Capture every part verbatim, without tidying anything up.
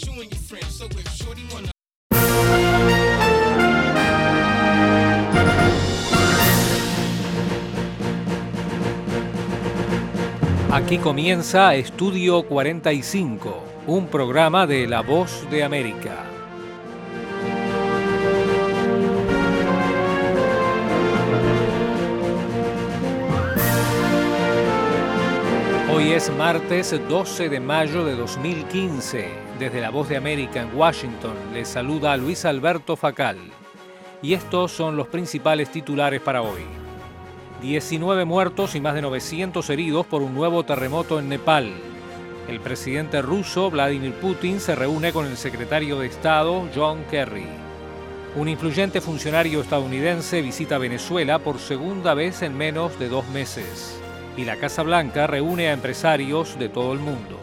Aquí comienza Estudio cuarenta y cinco, un programa de La Voz de América. Hoy es martes doce de mayo de dos mil quince. Desde La Voz de América en Washington les saluda Luis Alberto Facal. Y estos son los principales titulares para hoy. diecinueve muertos y más de novecientos heridos por un nuevo terremoto en Nepal. El presidente ruso Vladimir Putin se reúne con el secretario de Estado John Kerry. Un influyente funcionario estadounidense visita Venezuela por segunda vez en menos de dos meses. Y la Casa Blanca reúne a empresarios de todo el mundo.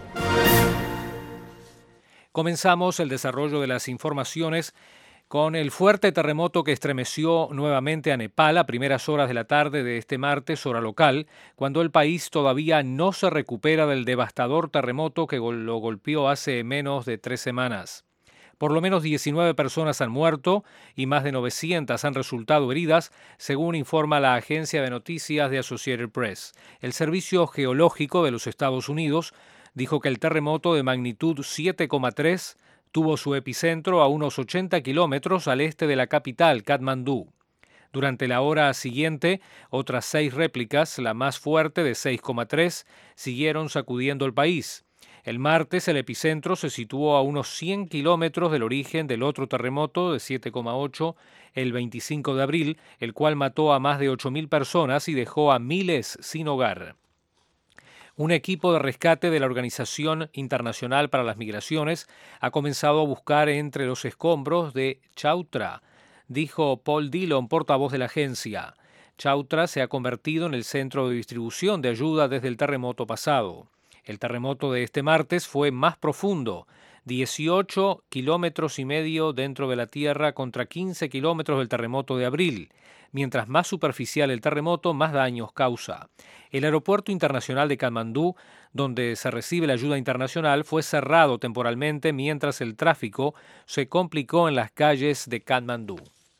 Comenzamos el desarrollo de las informaciones con el fuerte terremoto que estremeció nuevamente a Nepal a primeras horas de la tarde de este martes, hora local, cuando el país todavía no se recupera del devastador terremoto que lo golpeó hace menos de tres semanas. Por lo menos diecinueve personas han muerto y más de novecientas han resultado heridas, según informa la agencia de noticias de Associated Press. El Servicio Geológico de los Estados Unidos dijo que el terremoto de magnitud siete coma tres tuvo su epicentro a unos ochenta kilómetros al este de la capital, Katmandú. Durante la hora siguiente, otras seis réplicas, la más fuerte de seis coma tres, siguieron sacudiendo el país. El martes el epicentro se situó a unos cien kilómetros del origen del otro terremoto de siete coma ocho el veinticinco de abril, el cual mató a más de ocho mil personas y dejó a miles sin hogar. Un equipo de rescate de la Organización Internacional para las Migraciones ha comenzado a buscar entre los escombros de Chautra, dijo Paul Dillon, portavoz de la agencia. Chautra se ha convertido en el centro de distribución de ayuda desde el terremoto pasado. El terremoto de este martes fue más profundo, dieciocho kilómetros y medio dentro de la tierra contra quince kilómetros del terremoto de abril. Mientras más superficial el terremoto, más daños causa. El aeropuerto internacional de Katmandú, donde se recibe la ayuda internacional, fue cerrado temporalmente mientras el tráfico se complicó en las calles de Katmandú.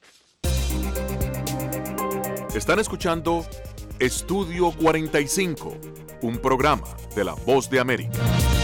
Están escuchando Estudio cuarenta y cinco, un programa de La Voz de América.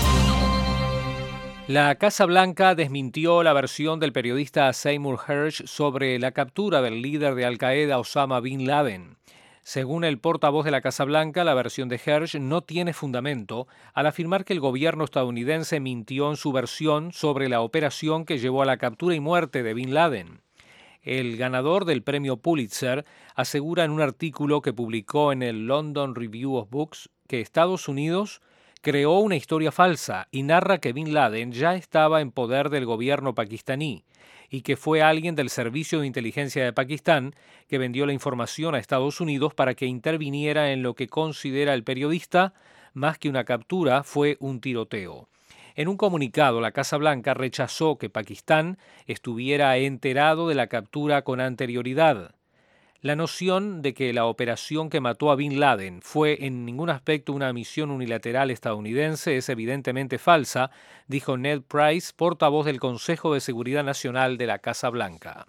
La Casa Blanca desmintió la versión del periodista Seymour Hersh sobre la captura del líder de Al-Qaeda Osama Bin Laden. Según el portavoz de la Casa Blanca, la versión de Hersh no tiene fundamento al afirmar que el gobierno estadounidense mintió en su versión sobre la operación que llevó a la captura y muerte de Bin Laden. El ganador del premio Pulitzer asegura en un artículo que publicó en el London Review of Books que Estados Unidos creó una historia falsa y narra que Bin Laden ya estaba en poder del gobierno pakistaní y que fue alguien del Servicio de Inteligencia de Pakistán que vendió la información a Estados Unidos para que interviniera en lo que considera el periodista, más que una captura, fue un tiroteo. En un comunicado, la Casa Blanca rechazó que Pakistán estuviera enterado de la captura con anterioridad. La noción de que la operación que mató a Bin Laden fue en ningún aspecto una misión unilateral estadounidense es evidentemente falsa, dijo Ned Price, portavoz del Consejo de Seguridad Nacional de la Casa Blanca.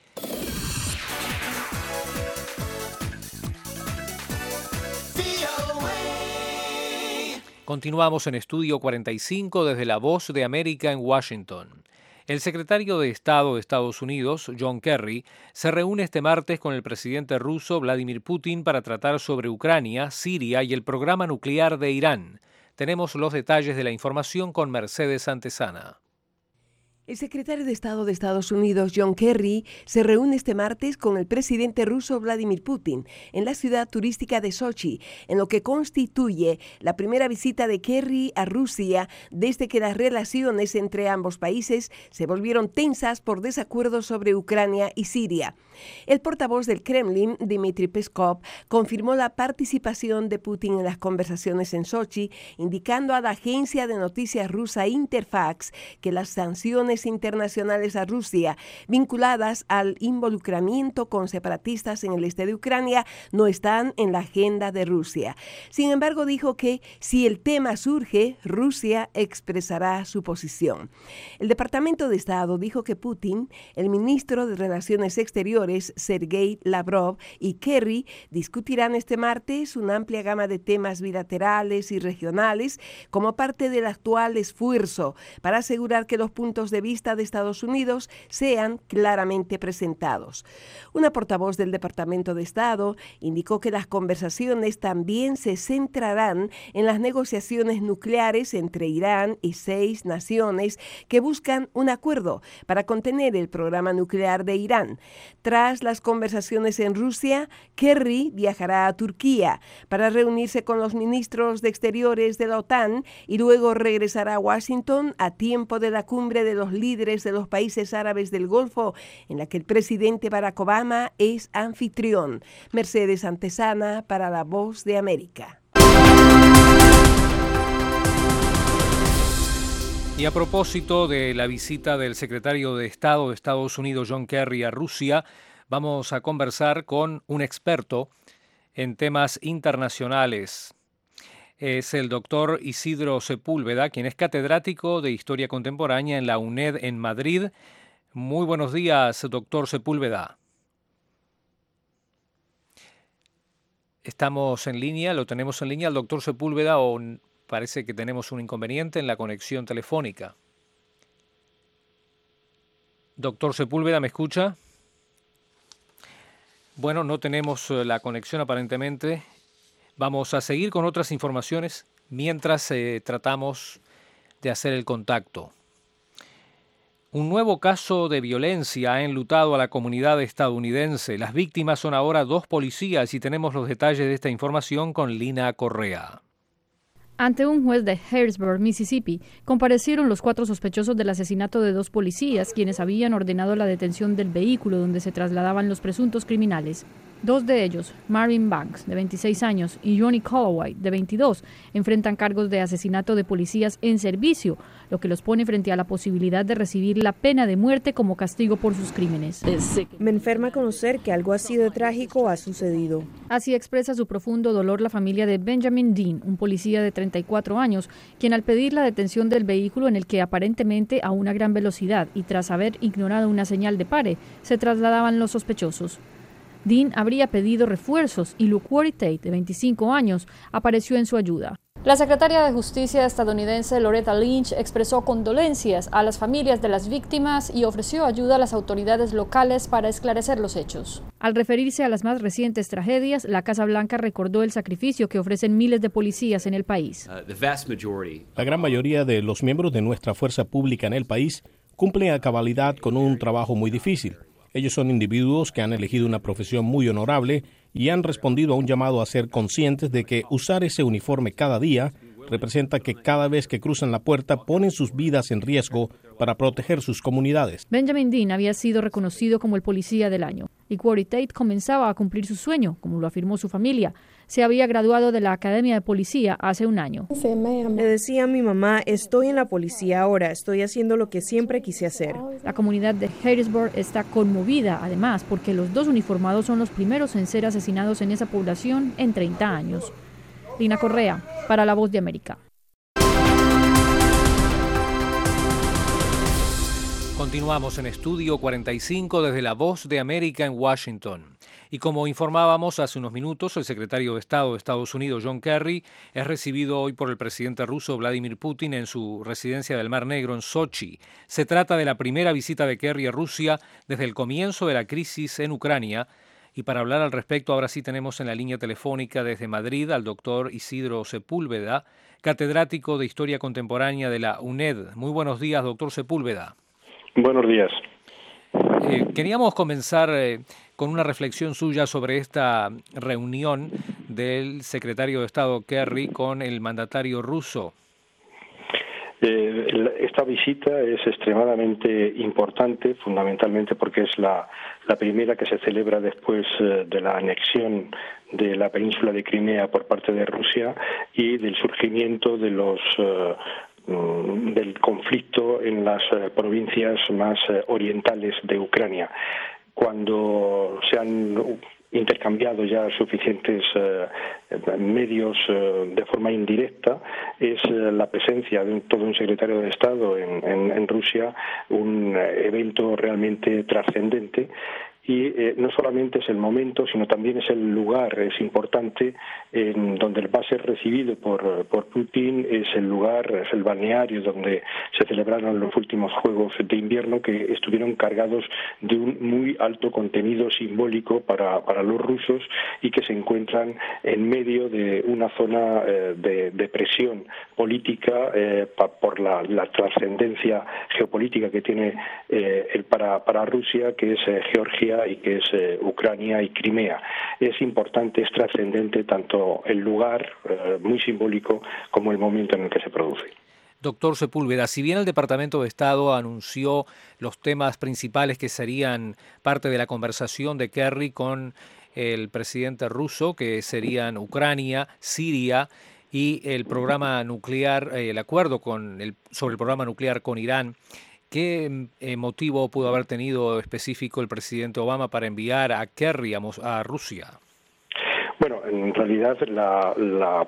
Continuamos en Estudio cuarenta y cinco desde La Voz de América en Washington. El secretario de Estado de Estados Unidos, John Kerry, se reúne este martes con el presidente ruso Vladimir Putin para tratar sobre Ucrania, Siria y el programa nuclear de Irán. Tenemos los detalles de la información con Mercedes Antesana. El secretario de Estado de Estados Unidos, John Kerry, se reúne este martes con el presidente ruso Vladimir Putin en la ciudad turística de Sochi, en lo que constituye la primera visita de Kerry a Rusia desde que las relaciones entre ambos países se volvieron tensas por desacuerdos sobre Ucrania y Siria. El portavoz del Kremlin, Dmitry Peskov, confirmó la participación de Putin en las conversaciones en Sochi, indicando a la agencia de noticias rusa Interfax que las sanciones sanciones internacionales a Rusia vinculadas al involucramiento con separatistas en el este de Ucrania no están en la agenda de Rusia. Sin embargo, dijo que si el tema surge, Rusia expresará su posición. El Departamento de Estado dijo que Putin, el ministro de Relaciones Exteriores, Sergei Lavrov, y Kerry discutirán este martes una amplia gama de temas bilaterales y regionales como parte del actual esfuerzo para asegurar que los puntos de vista de Estados Unidos sean claramente presentados. Una portavoz del Departamento de Estado indicó que las conversaciones también se centrarán en las negociaciones nucleares entre Irán y seis naciones que buscan un acuerdo para contener el programa nuclear de Irán. Tras las conversaciones en Rusia, Kerry viajará a Turquía para reunirse con los ministros de Exteriores de la OTAN y luego regresará a Washington a tiempo de la cumbre de los líderes de los países árabes del Golfo, en la que el presidente Barack Obama es anfitrión. Mercedes Antesana para La Voz de América. Y a propósito de la visita del secretario de Estado de Estados Unidos, John Kerry, a Rusia, vamos a conversar con un experto en temas internacionales. Es el doctor Isidro Sepúlveda, quien es catedrático de Historia Contemporánea en la UNED en Madrid. Muy buenos días, doctor Sepúlveda. Estamos en línea, lo tenemos en línea al doctor Sepúlveda, o parece que tenemos un inconveniente en la conexión telefónica. Doctor Sepúlveda, ¿me escucha? Bueno, no tenemos la conexión aparentemente. Vamos a seguir con otras informaciones mientras eh, tratamos de hacer el contacto. Un nuevo caso de violencia ha enlutado a la comunidad estadounidense. Las víctimas son ahora dos policías y tenemos los detalles de esta información con Lina Correa. Ante un juez de Harrisburg, Mississippi, comparecieron los cuatro sospechosos del asesinato de dos policías, quienes habían ordenado la detención del vehículo donde se trasladaban los presuntos criminales. Dos de ellos, Marvin Banks, de veintiséis años, y Johnny Calloway, de veintidós, enfrentan cargos de asesinato de policías en servicio, lo que los pone frente a la posibilidad de recibir la pena de muerte como castigo por sus crímenes. Me enferma conocer que algo así de trágico ha sucedido. Así expresa su profundo dolor la familia de Benjamin Dean, un policía de treinta y cuatro años, quien al pedir la detención del vehículo en el que aparentemente a una gran velocidad y tras haber ignorado una señal de pare, se trasladaban los sospechosos. Dean habría pedido refuerzos y LaQuarrie Tate, de veinticinco años, apareció en su ayuda. La secretaria de Justicia estadounidense Loretta Lynch expresó condolencias a las familias de las víctimas y ofreció ayuda a las autoridades locales para esclarecer los hechos. Al referirse a las más recientes tragedias, la Casa Blanca recordó el sacrificio que ofrecen miles de policías en el país. La gran mayoría de los miembros de nuestra fuerza pública en el país cumplen a cabalidad con un trabajo muy difícil. Ellos son individuos que han elegido una profesión muy honorable y han respondido a un llamado a ser conscientes de que usar ese uniforme cada día representa que cada vez que cruzan la puerta ponen sus vidas en riesgo para proteger sus comunidades. Benjamin Dean había sido reconocido como el policía del año. LaQuarrie Tate comenzaba a cumplir su sueño, como lo afirmó su familia. Se había graduado de la Academia de Policía hace un año. Le decía a mi mamá, estoy en la policía ahora, estoy haciendo lo que siempre quise hacer. La comunidad de Harrisburg está conmovida, además, porque los dos uniformados son los primeros en ser asesinados en esa población en treinta años. Lina Correa, para La Voz de América. Continuamos en Estudio cuarenta y cinco desde La Voz de América en Washington. Y como informábamos hace unos minutos, el secretario de Estado de Estados Unidos, John Kerry, es recibido hoy por el presidente ruso Vladimir Putin en su residencia del Mar Negro en Sochi. Se trata de la primera visita de Kerry a Rusia desde el comienzo de la crisis en Ucrania. Y para hablar al respecto, ahora sí tenemos en la línea telefónica desde Madrid al doctor Isidro Sepúlveda, catedrático de Historia Contemporánea de la UNED. Muy buenos días, doctor Sepúlveda. Buenos días. Eh, queríamos comenzar eh, con una reflexión suya sobre esta reunión del secretario de Estado Kerry con el mandatario ruso. Eh, esta visita es extremadamente importante, fundamentalmente porque es la, la primera que se celebra después eh, de la anexión de la península de Crimea por parte de Rusia y del surgimiento de los, eh, del conflicto en las provincias más orientales de Ucrania. Cuando se han intercambiado ya suficientes eh, medios eh, de forma indirecta, es eh, la presencia de un, todo un secretario de Estado en, en, en Rusia un eh, evento realmente trascendente. Y eh, no solamente es el momento, sino también es el lugar, es importante, en donde va a ser recibido por, por Putin, es el lugar, es el balneario donde se celebraron los últimos Juegos de Invierno, que estuvieron cargados de un muy alto contenido simbólico para, para los rusos y que se encuentran en medio de una zona eh, de, de presión política eh, pa, por la, la trascendencia geopolítica que tiene eh, el, para, para Rusia, que es eh, Georgia y que es eh, Ucrania y Crimea. Es importante, es trascendente tanto el lugar, eh, muy simbólico, como el momento en el que se produce. Doctor Sepúlveda, si bien el Departamento de Estado anunció los temas principales que serían parte de la conversación de Kerry con el presidente ruso, que serían Ucrania, Siria y el programa nuclear, eh, el acuerdo con el, sobre el programa nuclear con Irán, ¿qué eh, motivo pudo haber tenido específico el presidente Obama para enviar a Kerry a, a Rusia? Bueno, en realidad la, la,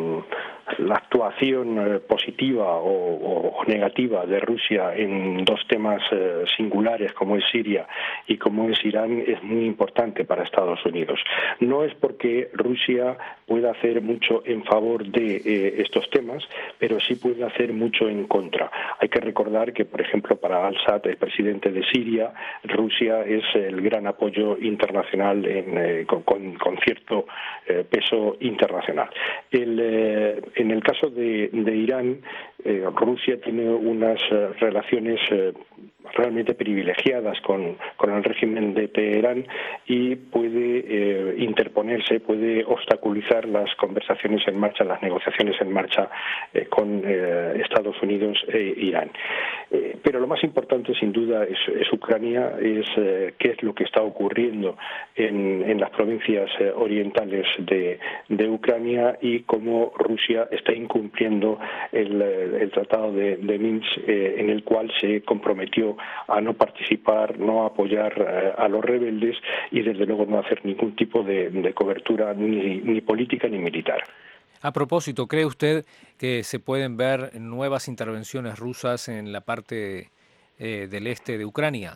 la actuación eh, positiva o, o negativa de Rusia en dos temas eh, singulares como es Siria y como es Irán es muy importante para Estados Unidos. No es porque Rusia pueda hacer mucho en favor de eh, estos temas, pero sí puede hacer mucho en contra. Hay que recordar que, por ejemplo, para al-Assad, el presidente de Siria, Rusia es el gran apoyo internacional en, eh, con, con, con cierto eh, peso internacional. El, eh, en el caso de, de Irán, eh, Rusia tiene unas eh, relaciones eh, realmente privilegiadas con, con el régimen de Teherán y puede eh, interponerse, puede obstaculizar las conversaciones en marcha, las negociaciones en marcha eh, con eh, Estados Unidos e Irán. Eh, pero lo más importante, sin duda, es, es Ucrania, es eh, qué es lo que está ocurriendo en, en las provincias eh, orientales de, de Ucrania y cómo Rusia está incumpliendo el, el Tratado de, de Minsk, eh, en el cual se comprometió a no participar, no apoyar eh, a los rebeldes y desde luego no hacer ningún tipo de, de cobertura ni, ni política ni militar. A propósito, ¿cree usted que se pueden ver nuevas intervenciones rusas en la parte eh, del este de Ucrania?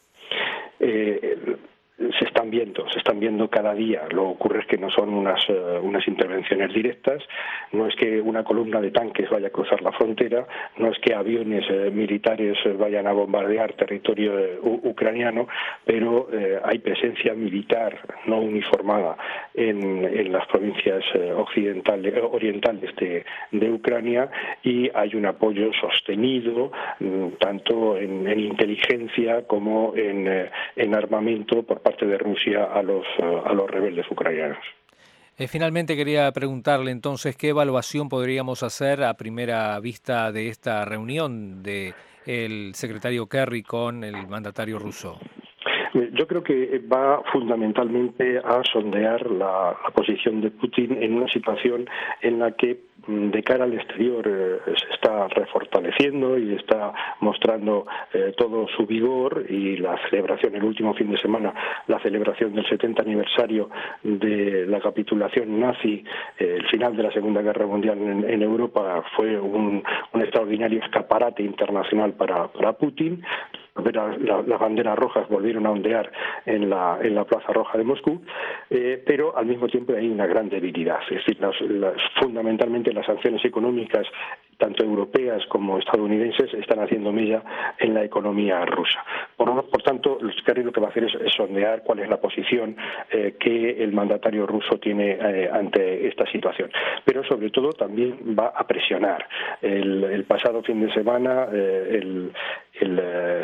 Eh, se están viendo, se están viendo cada día. Lo que ocurre es que no son unas, uh, unas intervenciones directas, no es que una columna de tanques vaya a cruzar la frontera, no es que aviones eh, militares vayan a bombardear territorio eh, ucraniano, pero eh, hay presencia militar no uniformada en, en las provincias eh, occidentales, orientales de, de Ucrania y hay un apoyo sostenido mm, tanto en, en inteligencia como en, eh, en armamento por parte de Rusia a los, a los rebeldes ucranianos. Eh, finalmente quería preguntarle entonces qué evaluación podríamos hacer a primera vista de esta reunión de el secretario Kerry con el mandatario ruso. Yo creo que va fundamentalmente a sondear la, la posición de Putin en una situación en la que de cara al exterior eh, se está refortaleciendo y está mostrando eh, todo su vigor y la celebración, el último fin de semana, la celebración del setenta aniversario de la capitulación nazi, eh, el final de la Segunda Guerra Mundial en, en Europa fue un, un extraordinario escaparate internacional para, para Putin. La, la, las banderas rojas volvieron a ondear en la, en la Plaza Roja de Moscú, eh, pero al mismo tiempo hay una gran debilidad. Es decir, las, las, fundamentalmente las sanciones económicas, tanto europeas como estadounidenses, están haciendo mella en la economía rusa. Por, por tanto, Kerry lo que va a hacer es, es sondear cuál es la posición eh, que el mandatario ruso tiene eh, ante esta situación. Pero sobre todo también va a presionar. El, el pasado fin de semana, eh, el, el eh,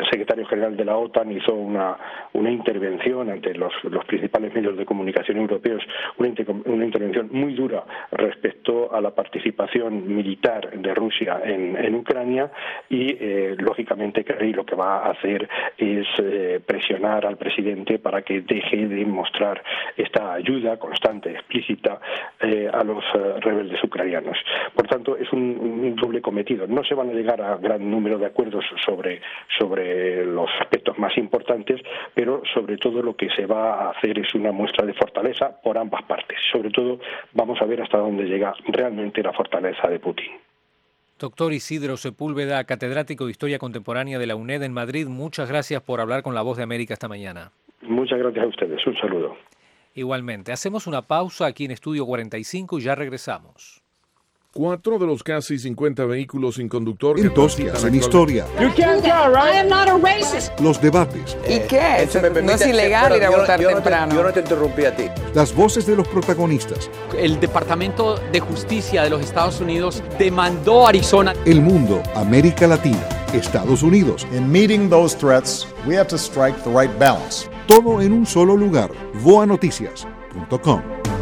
secretario general de la OTAN hizo una, una intervención ante los, los principales medios de comunicación europeos, una, inter, una intervención muy dura respecto a la participación militar de Rusia en, en Ucrania y, eh, lógicamente, Kerry lo que va a hacer es eh, presionar al presidente para que deje de mostrar esta ayuda constante, explícita, eh, a los eh, rebeldes ucranianos. Por tanto, es un, un doble cometido. No se van a llegar a gran número de acuerdos sobre, sobre los aspectos más importantes, pero sobre todo lo que se va a hacer es una muestra de fortaleza por ambas partes. Sobre todo vamos a ver hasta dónde llega realmente la fortaleza de Putin. Doctor Isidro Sepúlveda, catedrático de Historia Contemporánea de la UNED en Madrid, muchas gracias por hablar con La Voz de América esta mañana. Muchas gracias a ustedes. Un saludo. Igualmente. Hacemos una pausa aquí en Estudio cuarenta y cinco y ya regresamos. Cuatro de los casi cincuenta vehículos sin conductor en Toscas, en historia. You can't tell, right? I am not a racist. Los debates. ¿Y qué? Eh, me no es ilegal ir a votar yo no, temprano. Te, yo no te interrumpí a ti. Las voces de los protagonistas. El Departamento de Justicia de los Estados Unidos demandó a Arizona. El mundo, América Latina, Estados Unidos. In meeting those threats, we have to strike the right balance. Todo en un solo lugar. voa noticias punto com.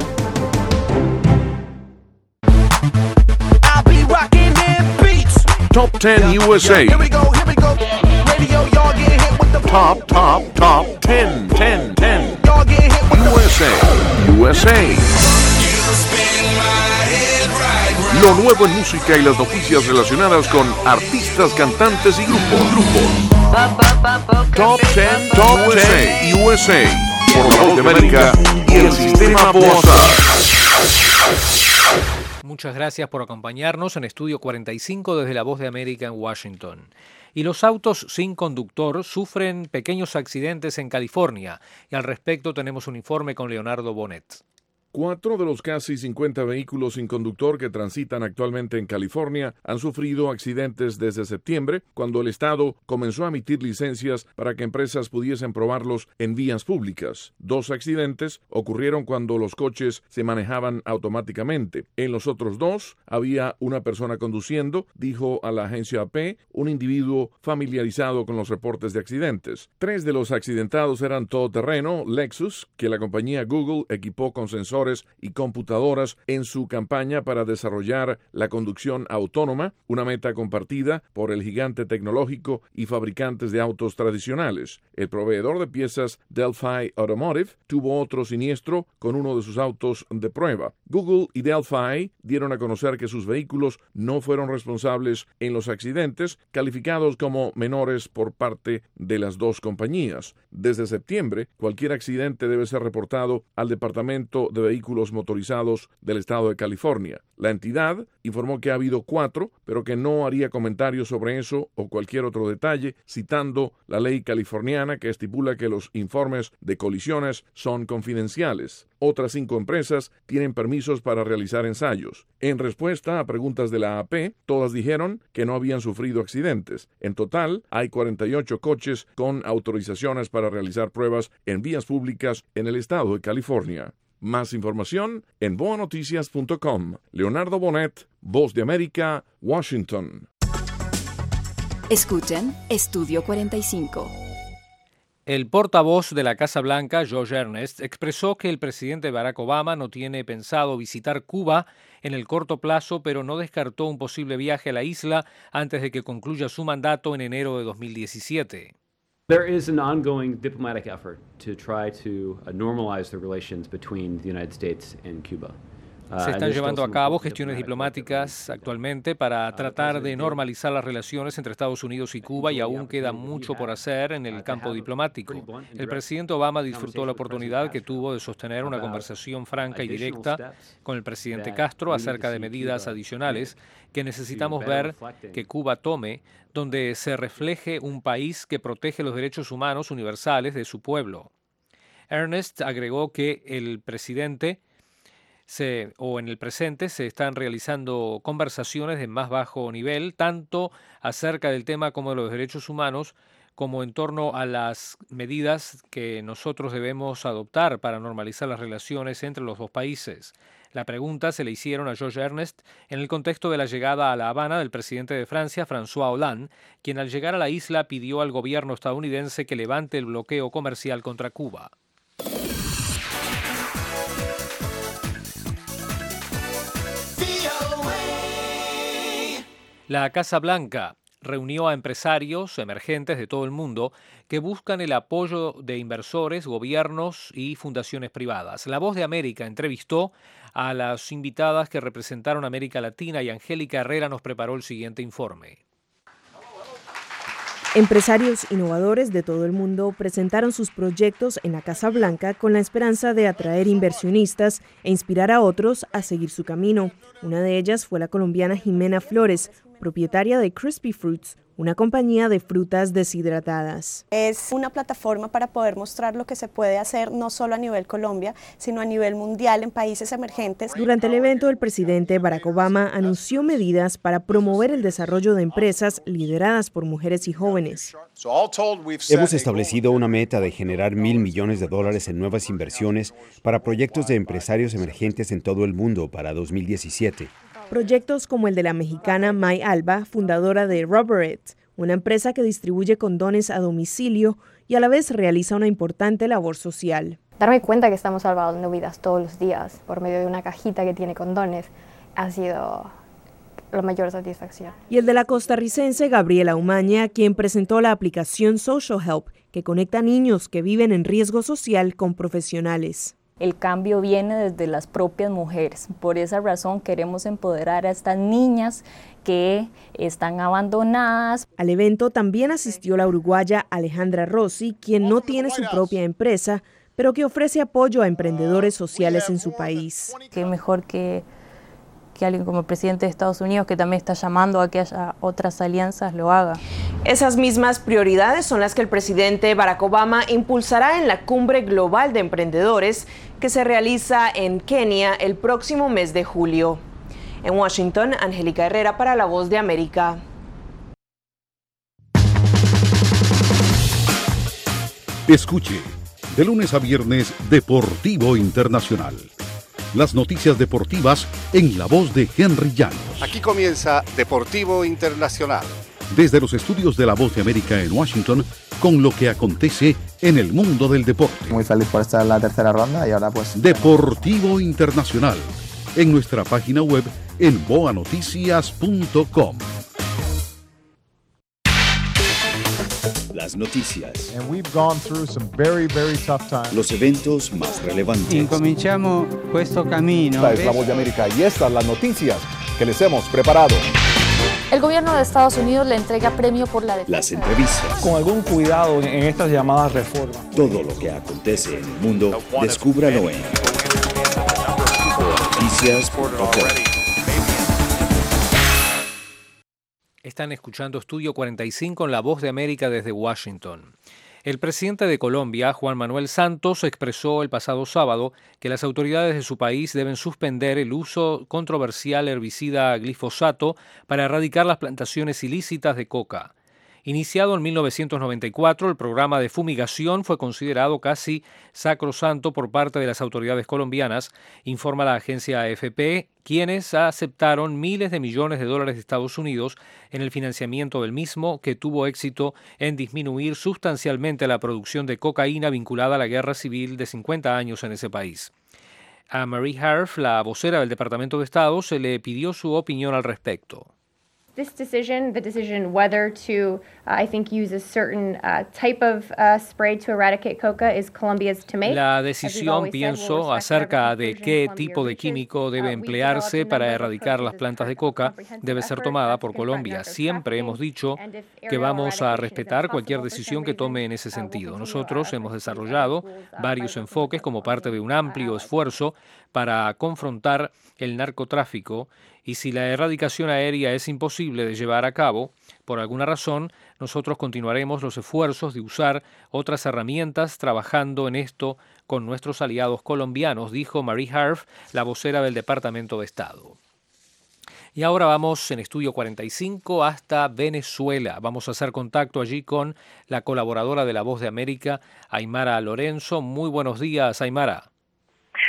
Top ten U S A. Here we go, here we go. Radio, y'all get hit with the Top, top, top ten, ten, ten. Y'all get hit with U S A, U S A. Lo nuevo en música y las noticias relacionadas con artistas, cantantes y grupos. grupos. Top ten, Top ten U S A. Por La Voz de América y el Sistema Boazar. Muchas gracias por acompañarnos en Estudio cuarenta y cinco desde La Voz de América en Washington. Y los autos sin conductor sufren pequeños accidentes en California. Y al respecto tenemos un informe con Leonardo Bonet. Cuatro de los casi cincuenta vehículos sin conductor que transitan actualmente en California han sufrido accidentes desde septiembre, cuando el Estado comenzó a emitir licencias para que empresas pudiesen probarlos en vías públicas. Dos accidentes ocurrieron cuando los coches se manejaban automáticamente. En los otros dos había una persona conduciendo, dijo a la agencia A P un individuo familiarizado con los reportes de accidentes. Tres de los accidentados eran todoterreno Lexus, que la compañía Google equipó con sensores y computadoras en su campaña para desarrollar la conducción autónoma, una meta compartida por el gigante tecnológico y fabricantes de autos tradicionales. El proveedor de piezas Delphi Automotive tuvo otro siniestro con uno de sus autos de prueba. Google y Delphi dieron a conocer que sus vehículos no fueron responsables en los accidentes, calificados como menores por parte de las dos compañías. Desde septiembre, cualquier accidente debe ser reportado al Departamento de Vehículos Motorizados del Estado de California. La entidad informó que ha habido cuatro, pero que no haría comentarios sobre eso o cualquier otro detalle, citando la ley californiana que estipula que los informes de colisiones son confidenciales. Otras cinco empresas tienen permisos para realizar ensayos. En respuesta a preguntas de la A P, todas dijeron que no habían sufrido accidentes. En total, hay cuarenta y ocho coches con autorizaciones para realizar pruebas en vías públicas en el estado de California. Más información en voa noticias punto com. Leonardo Bonet, Voz de América, Washington. Escuchen Estudio cuarenta y cinco. El portavoz de la Casa Blanca, Josh Earnest, expresó que el presidente Barack Obama no tiene pensado visitar Cuba en el corto plazo, pero no descartó un posible viaje a la isla antes de que concluya su mandato en enero de dos mil diecisiete. There is an ongoing diplomatic effort to try to uh, normalize the relations between the United States and Cuba. Se están llevando a cabo gestiones diplomáticas actualmente para tratar de normalizar las relaciones entre Estados Unidos y Cuba y aún queda mucho por hacer en el campo diplomático. El presidente Obama disfrutó la oportunidad que tuvo de sostener una conversación franca y directa con el presidente Castro acerca de medidas adicionales que necesitamos ver que Cuba tome, donde se refleje un país que protege los derechos humanos universales de su pueblo. Earnest agregó que el presidente Se, o en el presente se están realizando conversaciones de más bajo nivel, tanto acerca del tema como de los derechos humanos, como en torno a las medidas que nosotros debemos adoptar para normalizar las relaciones entre los dos países. La pregunta se le hicieron a George Ernest en el contexto de la llegada a La Habana del presidente de Francia, François Hollande, quien al llegar a la isla pidió al gobierno estadounidense que levante el bloqueo comercial contra Cuba. La Casa Blanca reunió a empresarios emergentes de todo el mundo que buscan el apoyo de inversores, gobiernos y fundaciones privadas. La Voz de América entrevistó a las invitadas que representaron a América Latina y Angélica Herrera nos preparó el siguiente informe. Empresarios innovadores de todo el mundo presentaron sus proyectos en la Casa Blanca con la esperanza de atraer inversionistas e inspirar a otros a seguir su camino. Una de ellas fue la colombiana Jimena Flores, propietaria de Crispy Fruits, una compañía de frutas deshidratadas. Es una plataforma para poder mostrar lo que se puede hacer no solo a nivel Colombia, sino a nivel mundial en países emergentes. Durante el evento, el presidente Barack Obama anunció medidas para promover el desarrollo de empresas lideradas por mujeres y jóvenes. Hemos establecido una meta de generar mil millones de dólares en nuevas inversiones para proyectos de empresarios emergentes en todo el mundo para dos mil diecisiete. Proyectos como el de la mexicana May Alba, fundadora de Rubberit, una empresa que distribuye condones a domicilio y a la vez realiza una importante labor social. Darme cuenta que estamos salvando vidas todos los días por medio de una cajita que tiene condones ha sido la mayor satisfacción. Y el de la costarricense Gabriela Umaña, quien presentó la aplicación Social Help, que conecta a niños que viven en riesgo social con profesionales. El cambio viene desde las propias mujeres. Por esa razón queremos empoderar a estas niñas que están abandonadas. Al evento también asistió la uruguaya Alejandra Rossi, quien no tiene su propia empresa, pero que ofrece apoyo a emprendedores sociales en su país. Qué mejor que, que alguien como el presidente de Estados Unidos, que también está llamando a que haya otras alianzas, lo haga. Esas mismas prioridades son las que el presidente Barack Obama impulsará en la Cumbre Global de Emprendedores que se realiza en Kenia el próximo mes de julio. En Washington, Angélica Herrera para La Voz de América. Escuche, de lunes a viernes, Deportivo Internacional. Las noticias deportivas en la voz de Henry Llanos. Aquí comienza Deportivo Internacional. Desde los estudios de La Voz de América en Washington, con lo que acontece en el mundo del deporte. Muy feliz por estar en la tercera ronda y ahora pues... Deportivo Internacional, en nuestra página web en boa noticias punto com. Las noticias. And we've gone through some very, very tough times. Los eventos más relevantes. Incominciamo questo cammino. Esta es La Voz de América y estas las noticias que les hemos preparado. El gobierno de Estados Unidos le entrega premio por la defensa. Las entrevistas. Con algún cuidado en estas llamadas reformas. Todo lo que acontece en el mundo, descúbralo en boa noticias punto com. Están escuchando Estudio cuarenta y cinco en La Voz de América desde Washington. El presidente de Colombia, Juan Manuel Santos, expresó el pasado sábado que las autoridades de su país deben suspender el uso controversial herbicida glifosato para erradicar las plantaciones ilícitas de coca. Iniciado en mil novecientos noventa y cuatro, el programa de fumigación fue considerado casi sacrosanto por parte de las autoridades colombianas, informa la agencia A F P, quienes aceptaron miles de millones de dólares de Estados Unidos en el financiamiento del mismo, que tuvo éxito en disminuir sustancialmente la producción de cocaína vinculada a la guerra civil de cincuenta años en ese país. A Marie Harf, la vocera del Departamento de Estado, se le pidió su opinión al respecto. This decision, the decision whether to, uh, I think, use a certain uh, type of uh, spray to eradicate coca is Colombia's to make. La decisión, pienso, acerca de qué tipo de químico debe emplearse para erradicar las plantas de coca debe ser tomada por Colombia. Siempre hemos dicho que vamos a respetar cualquier decisión que tome en ese sentido. Nosotros hemos desarrollado varios enfoques como parte de un amplio esfuerzo para confrontar el narcotráfico, y si la erradicación aérea es imposible de llevar a cabo, por alguna razón, nosotros continuaremos los esfuerzos de usar otras herramientas trabajando en esto con nuestros aliados colombianos, dijo Marie Harf, la vocera del Departamento de Estado. Y ahora vamos en Estudio cuarenta y cinco hasta Venezuela. Vamos a hacer contacto allí con la colaboradora de La Voz de América, Aymara Lorenzo. Muy buenos días, Aymara. Muy buenos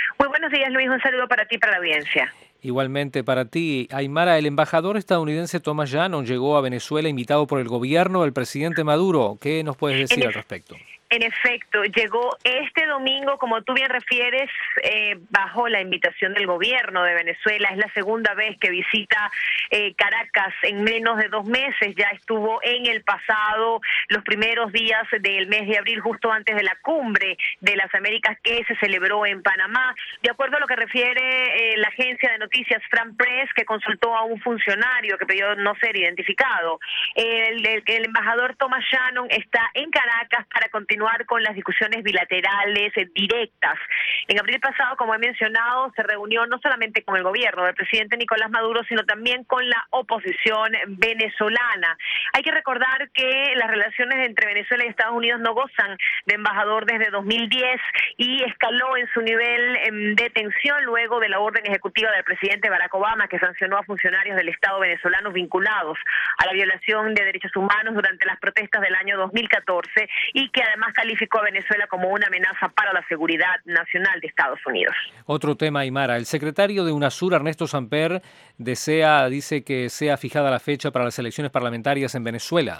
Buenos días, Luis. Un saludo para ti y para la audiencia. Igualmente para ti. Aymara, el embajador estadounidense Thomas Shannon llegó a Venezuela invitado por el gobierno del presidente Maduro. ¿Qué nos puedes decir En al respecto? En efecto, llegó este domingo, como tú bien refieres, eh, bajo la invitación del gobierno de Venezuela. Es la segunda vez que visita eh, Caracas en menos de dos meses. Ya estuvo en el pasado, los primeros días del mes de abril, justo antes de la cumbre de las Américas que se celebró en Panamá. De acuerdo a lo que refiere eh, la agencia de noticias Fran Press, que consultó a un funcionario que pidió no ser identificado, el, el, el embajador Thomas Shannon está en Caracas para continuar con las discusiones bilaterales eh, directas. En abril pasado, como he mencionado, se reunió no solamente con el gobierno del presidente Nicolás Maduro, sino también con la oposición venezolana. Hay que recordar que las relaciones entre Venezuela y Estados Unidos no gozan de embajador desde dos mil diez y escaló en su nivel eh, de tensión luego de la orden ejecutiva del presidente Barack Obama, que sancionó a funcionarios del Estado venezolano vinculados a la violación de derechos humanos durante las protestas del año dos mil catorce y que además calificó a Venezuela como una amenaza para la seguridad nacional de Estados Unidos. Otro tema, Aymara. El secretario de UNASUR, Ernesto Samper, desea, dice que sea fijada la fecha para las elecciones parlamentarias en Venezuela.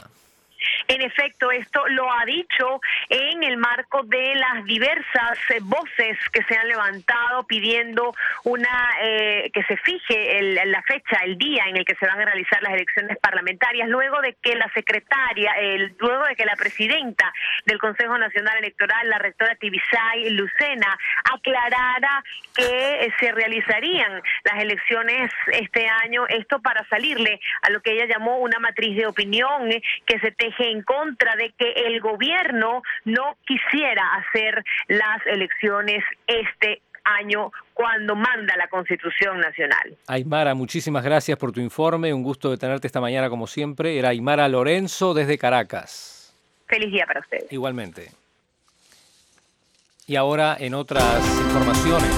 En efecto, esto lo ha dicho en el marco de las diversas eh, voces que se han levantado pidiendo una eh, que se fije el, la fecha, el día en el que se van a realizar las elecciones parlamentarias, luego de que la secretaria, el, luego de que la presidenta del Consejo Nacional Electoral, la rectora Tibisay Lucena, aclarara que eh, se realizarían las elecciones este año, esto para salirle a lo que ella llamó una matriz de opinión eh, que se teje en contra de que el gobierno no quisiera hacer las elecciones este año cuando manda la Constitución Nacional. Aymara, muchísimas gracias por tu informe. Un gusto de tenerte esta mañana como siempre. Era Aymara Lorenzo desde Caracas. Feliz día para ustedes. Igualmente. Y ahora en otras informaciones.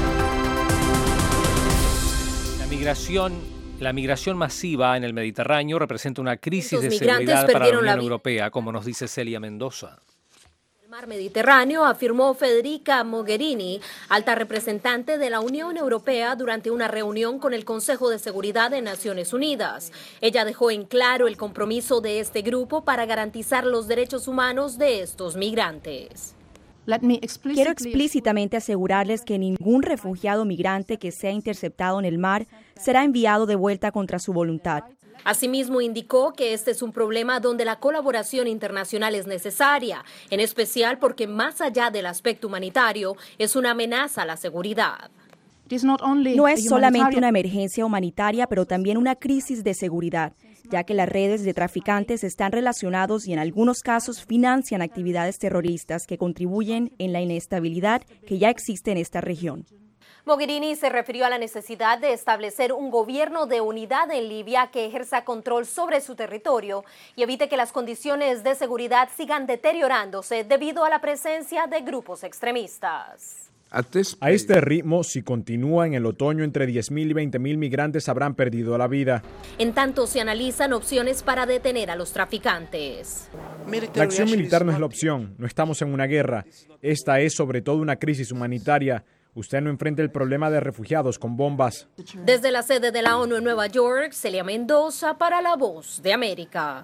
La migración... La migración masiva en el Mediterráneo representa una crisis de seguridad para la Unión Europea, como nos dice Celia Mendoza. El mar Mediterráneo, afirmó Federica Mogherini, alta representante de la Unión Europea, durante una reunión con el Consejo de Seguridad de Naciones Unidas. Ella dejó en claro el compromiso de este grupo para garantizar los derechos humanos de estos migrantes. Quiero explícitamente asegurarles que ningún refugiado migrante que sea interceptado en el mar será enviado de vuelta contra su voluntad. Asimismo, indicó que este es un problema donde la colaboración internacional es necesaria, en especial porque más allá del aspecto humanitario, es una amenaza a la seguridad. No es solamente una emergencia humanitaria, pero también una crisis de seguridad, ya que las redes de traficantes están relacionados y en algunos casos financian actividades terroristas que contribuyen en la inestabilidad que ya existe en esta región. Mogherini se refirió a la necesidad de establecer un gobierno de unidad en Libia que ejerza control sobre su territorio y evite que las condiciones de seguridad sigan deteriorándose debido a la presencia de grupos extremistas. A este ritmo, si continúa en el otoño, entre diez mil y veinte mil migrantes habrán perdido la vida. En tanto, se analizan opciones para detener a los traficantes. La acción militar no es la opción, no estamos en una guerra. Esta es sobre todo una crisis humanitaria. Usted no enfrenta el problema de refugiados con bombas. Desde la sede de la ONU en Nueva York, Celia Mendoza para La Voz de América.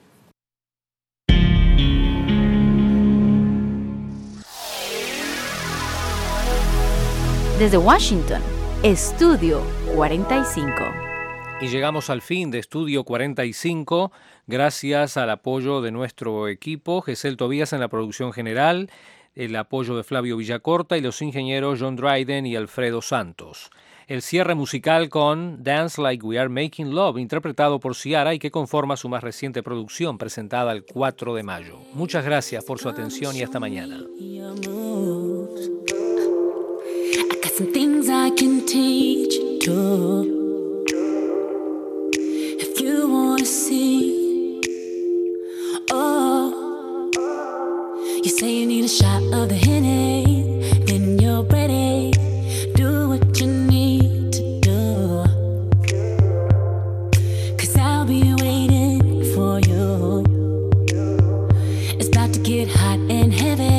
Desde Washington, Estudio cuarenta y cinco. Y llegamos al fin de Estudio cuarenta y cinco, gracias al apoyo de nuestro equipo, Gesell Tobías en la producción general, el apoyo de Flavio Villacorta y los ingenieros John Dryden y Alfredo Santos. El cierre musical con Dance Like We Are Making Love, interpretado por Ciara y que conforma su más reciente producción, presentada el cuatro de mayo. Muchas gracias por su atención y hasta mañana. Some things I can teach you to, if you wanna see. Oh, you say you need a shot of the Henny, then you're ready. Do what you need to do, 'cause I'll be waiting for you. It's about to get hot and heavy.